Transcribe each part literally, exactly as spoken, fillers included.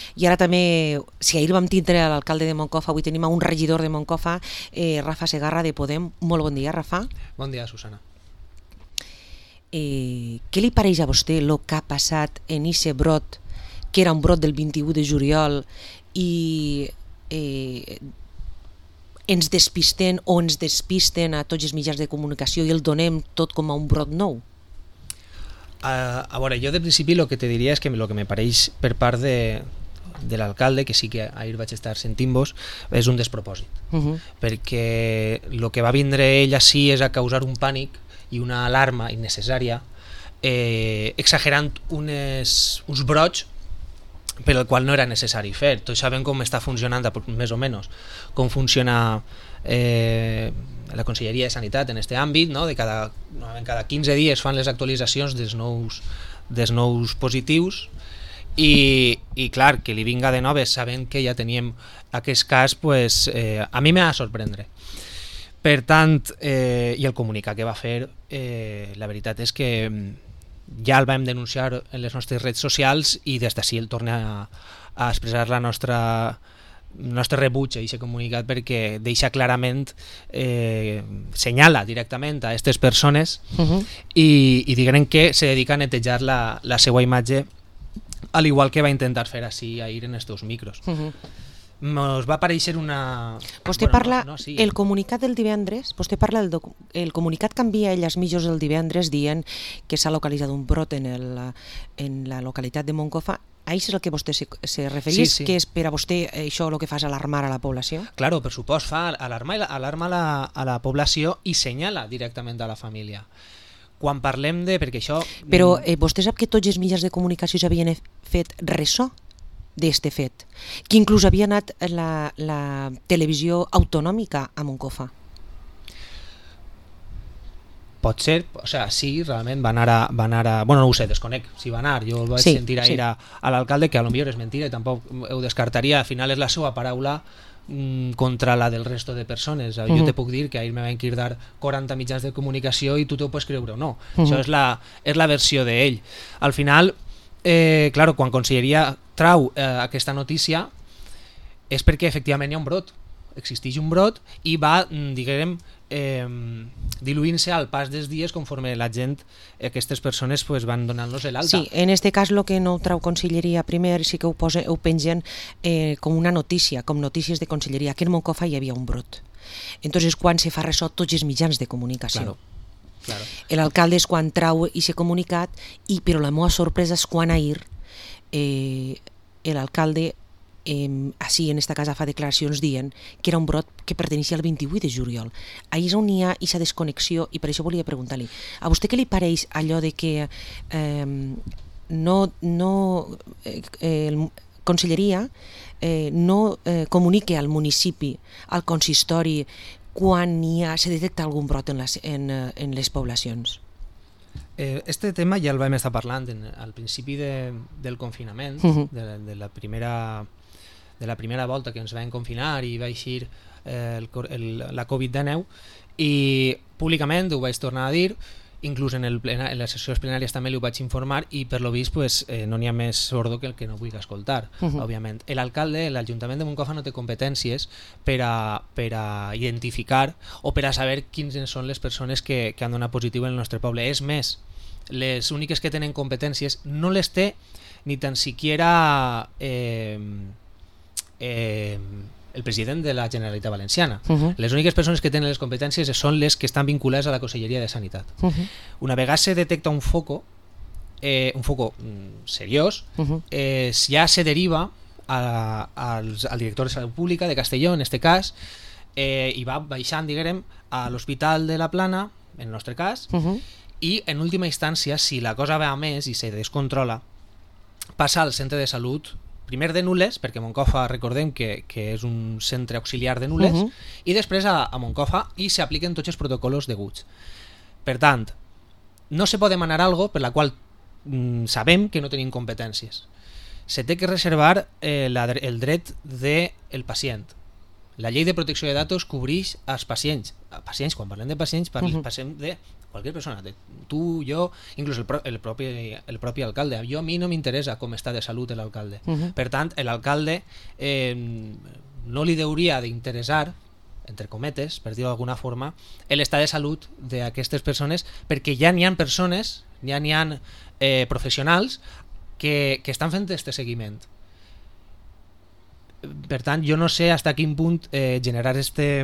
I ara també, si ahir vam tindre l'alcalde de Moncofa, avui tenim un regidor de Moncofa, eh, Rafa Segarra de Podem. Molt bon dia, Rafa. Bon dia, Susana. Eh, què li pareix a vostè el que ha passat en ese brot, que era un brot del vint-i-u de juliol, i eh, ens despisten o ens despisten a tots els mitjans de comunicació i el donem tot com a un brot nou? Uh, a veure, jo de principi el que te diria és que el que me pareix per part de, de l'alcalde, que sí que ahir vaig estar sentint-vos, és un despropòsit. Uh -huh. Perquè el que va vindre ell així és a causar un pànic i una alarma innecessària, eh, exagerant unes, uns brots per el qual no era necessari fer. Tots sabem com està funcionant, més o menys, com funciona eh, la Conselleria de Sanitat en aquest àmbit, no? De cada, cada quinze dies fan les actualitzacions dels nous, dels nous positius i, i clar, que li vinga de noves sabent que ja teníem aquest cas, pues, eh, a mi m'ha de sorprendre. Per tant, eh, i el comunicat que va fer, eh, la veritat és que ja el vam denunciar en les nostres redes socials i des d'ací el torna a, a expressar la nostra el nostre rebuig a aquest comunicat, perquè deixa clarament, eh, senyala directament a aquestes persones uh-huh. i, i diguem que se dedica a netejar la, la seva imatge, al igual que va intentar fer així ahir en els teus micros. Uh-huh. Nos va aparèixer una... Vostè bueno, parla, no, no, sí. El comunicat del divendres, vostè parla, el, docu... el comunicat que envia ell als mitjans el divendres dient que s'ha localitzat un brot en, el, en la localitat de Moncofa. A això és el que vostè se, se referís, sí, sí. Que és per a vostè això el que fa és alarmar a la població? Claro, per supost, fa alarmar, alarma a, la, a la població i senyala directament a la família. Quan parlem de... perquè això... Però eh, vostè sap que tots els mitjans de comunicació s'havien fet ressò d'este fet, que inclús havia anat la, la televisió autonòmica a Moncofa. Pot ser, o sea, sí, realment va anar a... Va anar a bueno, no ho sé, desconec si va anar, jo el vaig sí, sentir ahir sí. a, a l'alcalde, que a lo millor és mentira i tampoc ho descartaria, al final és la seva paraula mm, contra la del resto de persones. Uh-huh. Jo te puc dir que ahir me van cridar quaranta mitjans de comunicació i tu t'ho pots creure o no. Uh-huh. Això és la, és la versió d'ell. Al final, eh, claro, quan Conselleria trau eh, aquesta notícia és perquè efectivament hi ha un brot, existeix un brot i va, diguem, eh, diluint-se al pas dels dies conforme la gent, aquestes persones pues, van donant-los l'alta. Sí, en este cas el que no ho trau Conselleria primer sí que ho, posa, ho pengen eh, com una notícia, com notícies de Conselleria, que en Moncofa hi havia un brot. Entonces quan se fa ressò tots els mitjans de comunicació. Claro. Claro. L'alcalde és quan trau i s'ha comunicat, i, però la meva sorpresa és quan ahir eh, l'alcalde eh, així en esta casa fa declaracions dient que era un brot que pertenia al vint-i-vuit de juliol. Ahir és on hi ha aquesta desconnexió i per això volia preguntar-li, a vostè què li pareix allò de que eh, no, no eh, el Conselleria eh, no eh, comunique al municipi, al consistori, quan hi ha, se detecta algun brot en les, en, en les poblacions? Este tema ja el vam estar parlant en, al principi de, del confinament, uh-huh. de, de, la primera, de la primera volta que ens vam confinar i va eixir eh, el, el, la covid dinou, i públicament ho vaig tornar a dir, inclús en, el plena, en les sessions plenàries també li ho vaig informar, i per lo vist pues, eh, no n'hi ha més sordo que el que no vull escoltar, uh-huh. òbviament. L'alcalde, l'Ajuntament de Moncofa no té competències per a, per a identificar o per a saber quines són les persones que, que han donat positiu en el nostre poble. És més, les úniques que tenen competències no les té ni tan siquiera eh, eh, el president de la Generalitat Valenciana. Uh-huh. Les úniques persones que tenen les competències són les que estan vinculades a la Conselleria de Sanitat. Uh-huh. Una vegada se detecta un foco, eh, un foco mm, seriós, uh-huh. eh, ja se deriva a, a, al director de Salut Pública de Castelló, en este cas, eh, i va baixant, diguem, a l'Hospital de la Plana, en el nostre cas, uh-huh. i en última instància, si la cosa va a més i se descontrola, passa al centre de salut, primer de Nules, perquè Moncofa recordem que, que és un centre auxiliar de Nules, uh-huh. i després a, a Moncofa, i s'apliquen tots els protocols deguts. Per tant, no se pot demanar algo per la qual mm, sabem que no tenim competències. Se té que reservar eh, la, el dret del pacient. La llei de protecció de datos cobreix als pacients. A pacients, quan parlem de pacients, parlem, uh-huh. passem de qualsevol persona, de, tu, jo, inclús el, pro, el, propi, el propi alcalde. Jo, a mi no m'interessa com està de salut l'alcalde. Uh-huh. Per tant, l'alcalde eh, no li hauria d'interessar, entre cometes, per dir-ho d'alguna forma, l'estat de salut d'aquestes persones, perquè ja n'hi ha persones, ja n'hi ha eh, professionals que, que estan fent aquest seguiment. Per tant, jo no sé fins a quin punt eh, generar este,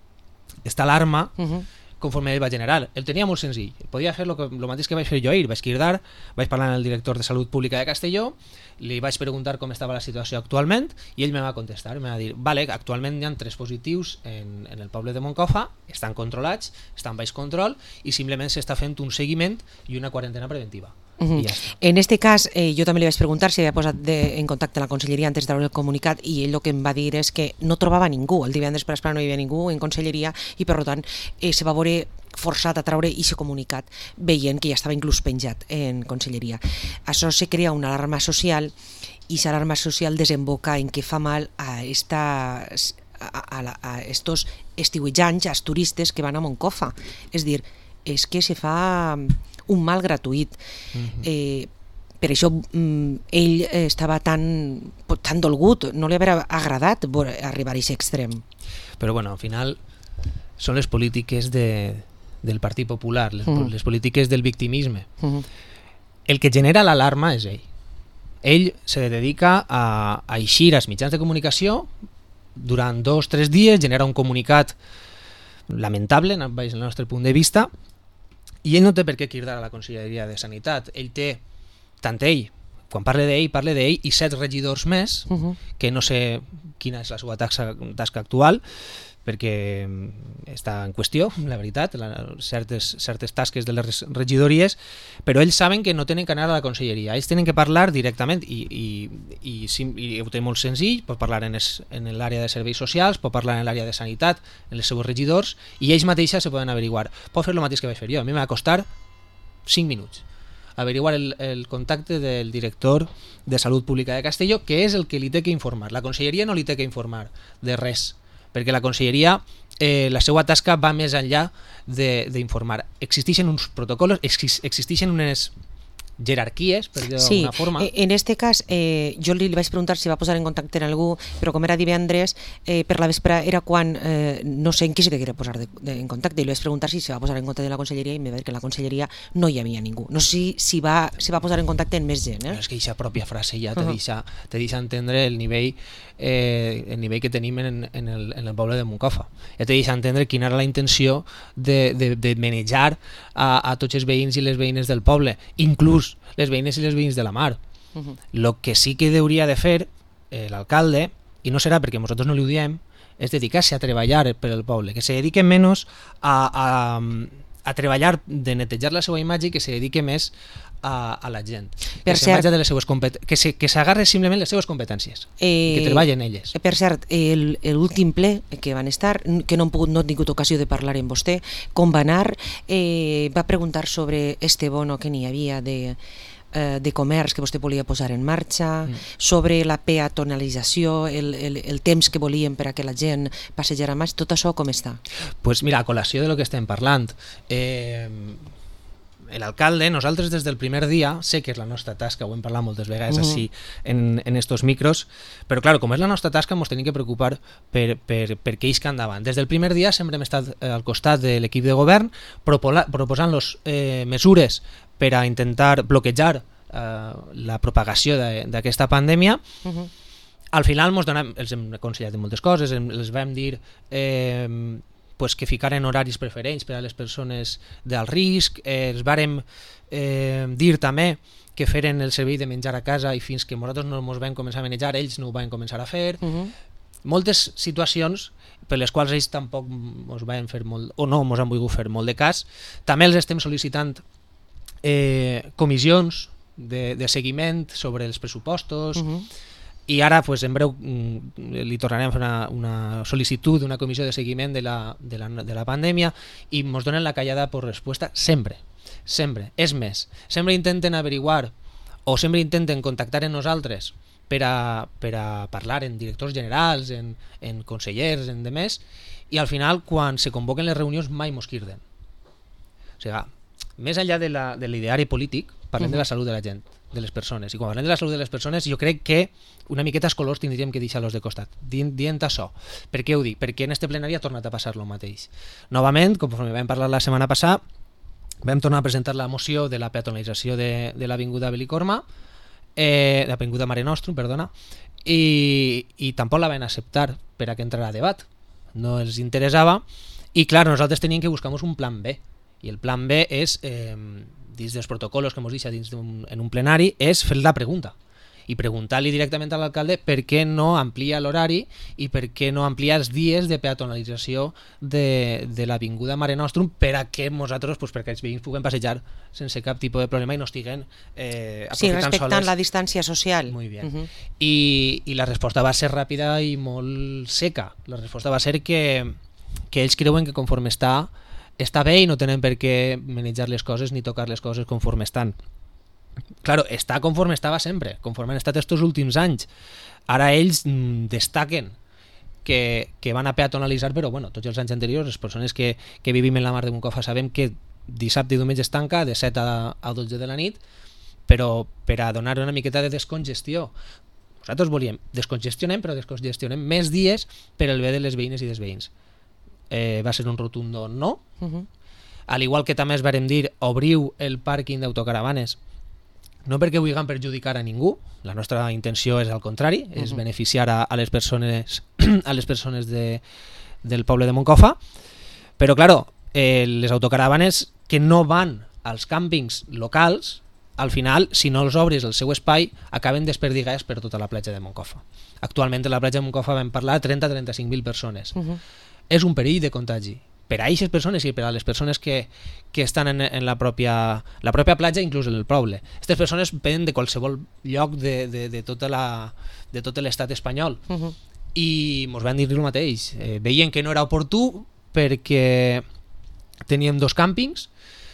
esta alarma uh-huh. conforme ell va generar. El tenia molt senzill. Podia fer el mateix que vaig fer jo ahir. Vaig cridar, vaig parlar amb el director de Salut Pública de Castelló, li vaig preguntar com estava la situació actualment i ell me va contestar, me va dir, vale, actualment hi ha tres positius en, en el poble de Moncofa, estan controlats, estan baix control i simplement s'està fent un seguiment i una quarantena preventiva. Uh-huh. Ja en este cas, eh, jo també li vaig preguntar si havia posat de, en contacte la conselleria antes de treure el comunicat i ell el que em va dir és que no trobava ningú, el divendres per esperar no hi havia ningú en conselleria i per tant eh, se va veure forçat a treure aquest comunicat veient que ja estava inclús penjat en conselleria. Això se crea una alarma social i aquesta alarma social desemboca en que fa mal a esta... a, a, a estos estiuejants, als turistes que van a Moncofa. És dir, és que se fa un mal gratuït. Uh-huh. eh, per això mm, ell estava tan, tan dolgut, no li havia agradat arribar a aquest extrem. Però bueno, al final són les polítiques de, del Partit Popular, les, uh-huh. les polítiques del victimisme. Uh-huh. El que genera l'alarma és ell. Ell se dedica a, a eixir als mitjans de comunicació durant dos o tres dies, genera un comunicat lamentable, des del nostre punt de vista, i ell no té per què cridar a la Conselleria de Sanitat. Ell té, tant ell, quan parla d'ell, parla d'ell i set regidors més, uh-huh. que no sé quina és la seva tasca, tasca actual, perquè està en qüestió, la veritat, la, certes, certes tasques de les regidories, però ells saben que no tenen que anar a la conselleria, ells tenen que parlar directament i, i, i, i ho té molt senzill, pot parlar en, es, en l'àrea de serveis socials, pot parlar en l'àrea de sanitat, en els seus regidors, i ells mateixes se poden averiguar. Pot fer el mateix que vaig fer jo, a mi m'ha costar cinc minuts averiguar el, el contacte del director de Salut Pública de Castelló, que és el que li té que informar. La conselleria no li té que informar de res, perquè la conselleria, eh, la seva tasca va més enllà d'informar. Existeixen uns protocols, existeixen unes jerarquies, per dir-ho sí, d'alguna forma. En este cas, eh, jo li vaig preguntar si va posar en contacte amb algú, però com era divendres, eh, per la vespre era quan, eh, no sé en qui se queria posar de, de, en contacte, i li vaig preguntar si se va posar en contacte de la conselleria i em va dir que en la conselleria no hi havia ningú. No sé si, si va, si va posar en contacte amb més gent. Eh? Però és que aquesta pròpia frase ja te uh-huh. deixa, te deixa entendre el nivell, eh, el nivell que tenim en, en, el, en el poble de Moncofa. Ja te deixa entendre quina era la intenció de, de, de manejar a, a tots els veïns i les veïnes del poble, inclús les veïnes i les veïns de la mar. Uh-huh. Lo que sí que hauria de fer eh, l'alcalde, i no serà perquè nosaltres no li ho diem, és dedicar-se a treballar per al poble, que se dedique menys a, a, a treballar de netejar la seva imatge i que se dedique més a, a la gent. Per que cert, de les seues compet- que, se, que s'agarre simplement les seues competències, eh, que treballen elles. Per cert, l'últim ple que van estar, que no han pogut, no han tingut ocasió de parlar amb vostè, com va anar, eh, va preguntar sobre este bono que n'hi havia de de comerç que vostè volia posar en marxa, mm. sobre la peatonalització, el, el, el temps que volien per a que la gent passejara més, tot això com està? Pues mira, a col·lació de lo que estem parlant, eh, l'alcalde, nosaltres des del primer dia, sé que és la nostra tasca, ho hem parlat moltes vegades uh-huh. així en, en estos micros, però clar, com és la nostra tasca ens tenim que preocupar per, per, per què ells que endavant. Des del primer dia sempre hem estat al costat de l'equip de govern proposant-los eh, mesures per a intentar bloquejar eh, la propagació d'aquesta pandèmia. Uh-huh. Al final ens donem, els hem aconsellat de moltes coses, els vam dir eh, pues que ficaren horaris preferents per a les persones d'alt risc, eh, els vàrem eh, dir també que feren el servei de menjar a casa i fins que nosaltres no ens vam començar a manejar, ells no ho van començar a fer. Uh-huh. Moltes situacions per les quals ells tampoc ens van fer molt, o no ens han volgut fer molt de cas. També els estem sol·licitant eh, comissions de, de seguiment sobre els pressupostos, uh-huh. i ara pues, en breu li tornarem a fer una, una sol·licitud d'una comissió de seguiment de la, de, la, de la pandèmia i ens donen la callada per resposta sempre, sempre. És més, sempre intenten averiguar o sempre intenten contactar amb nosaltres per a, per a parlar en directors generals, en, en consellers, en demés, i al final quan se convoquen les reunions mai mos quirden. O sigui, més enllà de la, de l'ideari polític, parlem uh-huh. de la salut de la gent, de les persones. I quan parlem de la salut de les persones, jo crec que una miqueta els colors tindríem que deixar-los de costat. Dient, dient això. Per què ho dic? Perquè en este plenari ha tornat a passar el mateix. Novament, conforme vam parlar la setmana passada, vam tornar a presentar la moció de la peatonalització de, de l'Avinguda Belicorma, eh, de l'Avinguda Mare Nostrum, perdona, i, i tampoc la van acceptar per a que entrara a debat. No els interessava, i clar, nosaltres teníem que buscar un plan B, i el plan B és, eh, dins dels protocols que ens deixa dins un, en un plenari, és fer la pregunta, i preguntar-li directament a l'alcalde per què no amplia l'horari i per què no amplia els dies de peatonalització de, de l'Avinguda Mare Nostrum per a que nosaltres, pues, perquè els veïns puguem passejar sense cap tipus de problema i no estiguen eh, aprofitant sí, respectant soles. La distància social. Muy bien. Uh-huh. I, I la resposta va ser ràpida i molt seca. La resposta va ser que, que ells creuen que conforme està, està bé i no tenen per què manejar les coses ni tocar les coses conforme estan. Claro, està conforme estava sempre, conforme han estat estos últims anys. Ara ells mm, destaquen que, que van a peatonalitzar, però bueno, tots els anys anteriors, les persones que, que vivim en la Mar de Moncofa sabem que dissabte i diumenge es tanca de set a, a dotze de la nit, però per a donar una miqueta de descongestió. Nosaltres volíem, descongestionem, però descongestionem més dies per al bé de les veïnes i dels veïns. Eh, va ser un rotundo no. Uh-huh. Al igual que també es vàrem dir, obriu el pàrquing d'autocaravanes, no perquè vulguem perjudicar a ningú, la nostra intenció és al contrari, uh-huh. és beneficiar a, a les persones a les persones de, del poble de Moncofa, però claro, eh, les autocaravanes que no van als càmpings locals, al final, si no els obres el seu espai, acaben desperdigades per tota la platja de Moncofa. Actualment a la platja de Moncofa vam parlar de trenta a trenta-cinc mil persones. Uh-huh. És un perill de contagi per a aquestes persones i per a les persones que, que estan en, en la, pròpia, la pròpia platja, inclús en el poble. Aquestes persones venen de qualsevol lloc de, de, de, tota la, de tot l'estat espanyol. Uh-huh. I ens van dir el mateix. Eh, veien que no era oportú perquè teníem dos càmpings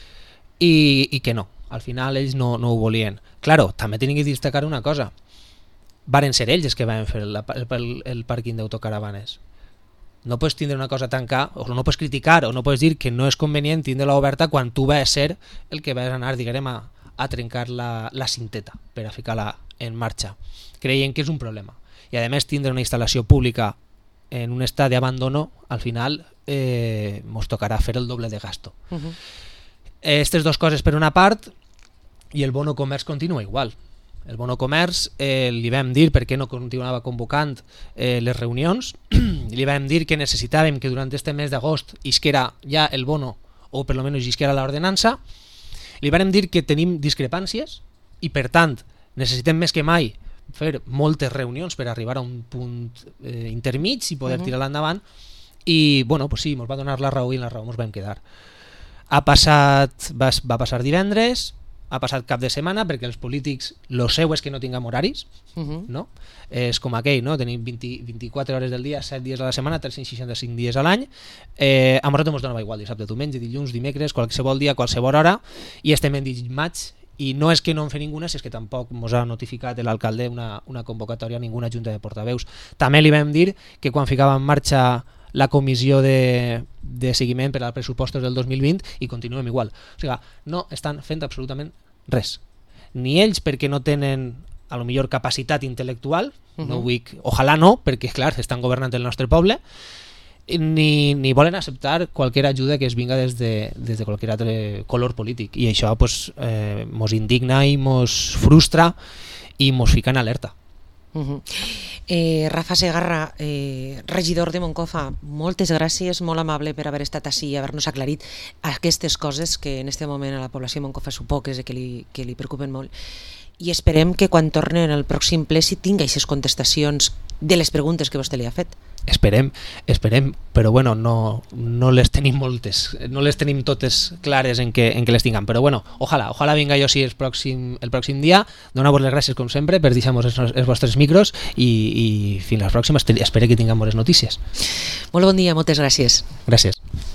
i, i que no. Al final ells no, no ho volien. Claro, també tenim que destacar una cosa. Varen ser ells els que van fer el, el, el pàrquing d'autocaravanes. No pots tindre una cosa tancada, o no pots criticar, o no pots dir que no és convenient tindre-la oberta quan tu vas ser el que vas anar, diguem, a, a trencar la, la cinteta per a ficar-la en marxa. Creien que és un problema. I a més tindre una instal·lació pública en un estat d'abandono, al final eh, ens tocarà fer el doble de gasto. Uh-huh. Aquestes dues coses per una part, i el bono comerç continua igual. El bono comerç eh, li vam dir per què no continuava convocant eh, les reunions, li vam dir que necessitàvem que durant este mes d'agost isquera ja el bono, o per lo menos isquera l'ordenança, li vam dir que tenim discrepàncies i per tant necessitem més que mai fer moltes reunions per arribar a un punt eh, intermig i poder uh-huh. tirar-la endavant, i bueno, pues sí, ens va donar la raó i en la raó ens vam quedar. Ha passat, va, va passar divendres, ha passat cap de setmana, perquè els polítics lo seu és que no tinguem horaris, uh-huh. no? És com aquell, no? Tenim vint, vint-i-quatre hores del dia, set dies a la setmana, tres-cents seixanta-cinc dies a l'any. Eh, a nosaltres ens donava igual, dissabte, diumenge, dilluns, dimecres, qualsevol dia, qualsevol hora, i estem en maig, i no és que no en fer ninguna, si és que tampoc ens ha notificat l'alcalde una, una convocatòria a ninguna junta de portaveus. També li vam dir que quan ficava en marxa la comissió de, de seguiment per als pressupostos del dos mil vint i continuem igual. O sigui, no estan fent absolutament res. Ni ells perquè no tenen a lo millor capacitat intel·lectual, uh-huh. no vull, ojalà no, perquè clar, estan governant el nostre poble, ni, ni volen acceptar qualsevol ajuda que es vinga des de, des de qualsevol altre color polític. I això pues, eh, mos indigna i mos frustra i mos fica en alerta. Uh-huh. eh, Rafa Segarra, eh, regidor de Moncofa, moltes gràcies, molt amable per haver estat ací i haver-nos aclarit aquestes coses que en este moment a la població de Moncofa suposo que, que, li, que li preocupen molt, i esperem que quan tornen al pròxim ple si tinga aquestes contestacions de les preguntes que vostè li ha fet. Esperem, esperem, però bueno, no, no les tenim moltes, no les tenim totes clares en que, en que les tinguem, però bueno, ojalà, ojalà vinga jo sí el pròxim, el pròxim dia, donar-vos les gràcies com sempre per deixar-nos els, els vostres micros i, i fins la pròxima, espero que tinguem bones notícies. Molt bon dia, moltes gràcies. Gràcies.